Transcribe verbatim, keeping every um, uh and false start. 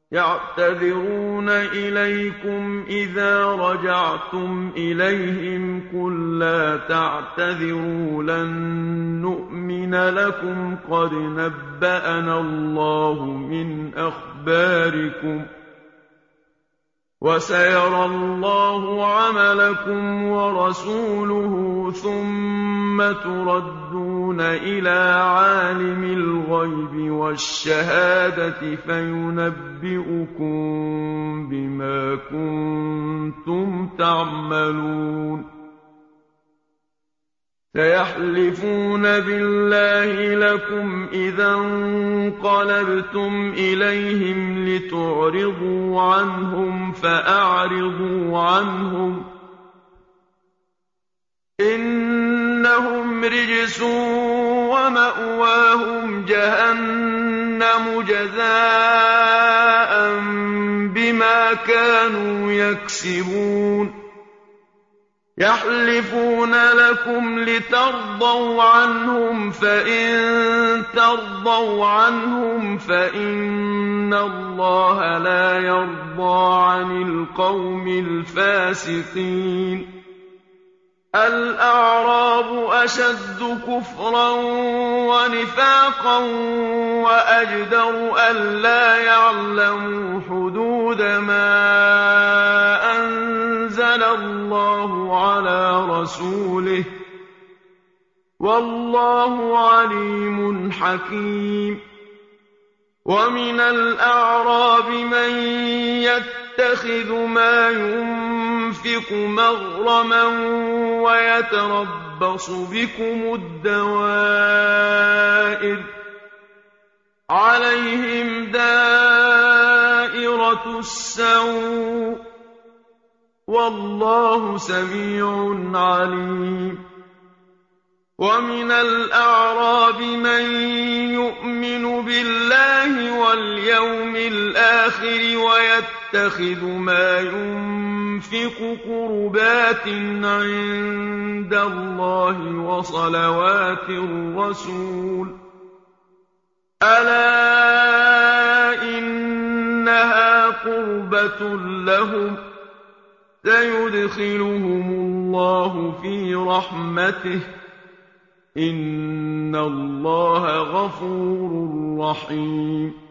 يَعْتَذِرُونَ إِلَيْكُمْ إِذَا رَجَعْتُمْ إِلَيْهِمْ ۚ قُل لَّا تَعْتَذِرُوا لَن نُّؤْمِنَ لَكُمْ قَدْ نَبَّأَنَا اللَّهُ مِنْ أَخْبَارِكُمْ ۚ وَسَيَرَى اللَّهُ عَمَلَكُمْ وَرَسُولُهُ ثُمَّ تُرَدُّونَ إِلَىٰ عَالِمِ الْغَيْبِ وَالشَّهَادَةِ فَيُنَبِّئُكُم بِمَا كُنتُمْ تَعْمَلُونَ سَيَحْلِفُونَ بِاللَّهِ لَكُمْ إِذَا انقَلَبْتُمْ إِلَيْهِمْ لِتُعْرِضُوا عَنْهُمْ فَأَعْرِضُوا عَنْهُمْ ۖ إِنَّهُمْ رِجْسٌ وَمَأْوَاهُمْ جَهَنَّمُ جَزَاءً بِمَا كَانُوا يَكْسِبُونَ يَحْلِفُونَ لَكُمْ لِتَرْضَوْا عَنْهُمْ ۖ فَإِن تَرْضَوْا عَنْهُمْ فَإِنَّ اللَّهَ لَا يَرْضَىٰ عَنِ الْقَوْمِ الْفَاسِقِينَ الْأَعْرَابُ أَشَدُّ كُفْرًا وَنِفَاقًا وَأَجْدَرُ أَلَّا يَعْلَمُوا حُدُودَ مَا أَنزَلَ اللَّهُ عَلَىٰ رَسُولِهِ ۗ وَاللَّهُ عَلِيمٌ حَكِيمٌ وَمِنَ الْأَعْرَابِ مَن يَتَّخِذُ مَا يُنفِقُ مَغْرَمًا وَيَتَرَبَّصُ بِكُمُ الدَّوَائِرَ ۚ عَلَيْهِمْ دَائِرَةُ السَّوْءِ ۗ وَاللَّهُ سَمِيعٌ عَلِيمٌ وَمِنَ الْأَعْرَابِ مَن يُؤْمِنُ بِاللَّهِ وَالْيَوْمِ الْآخِرِ وَيَتَّخِذُ مَا يُنفِقُ قُرُبَاتٍ عِندَ اللَّهِ وَصَلَوَاتِ الرَّسُولِ ۚ أَلَا إِنَّهَا قُرْبَةٌ لَّهُمْ ۚ سَيُدْخِلُهُمُ اللَّهُ فِي رَحْمَتِهِ ۗ إِنَّ اللَّهَ غَفُورٌ رَّحِيمٌ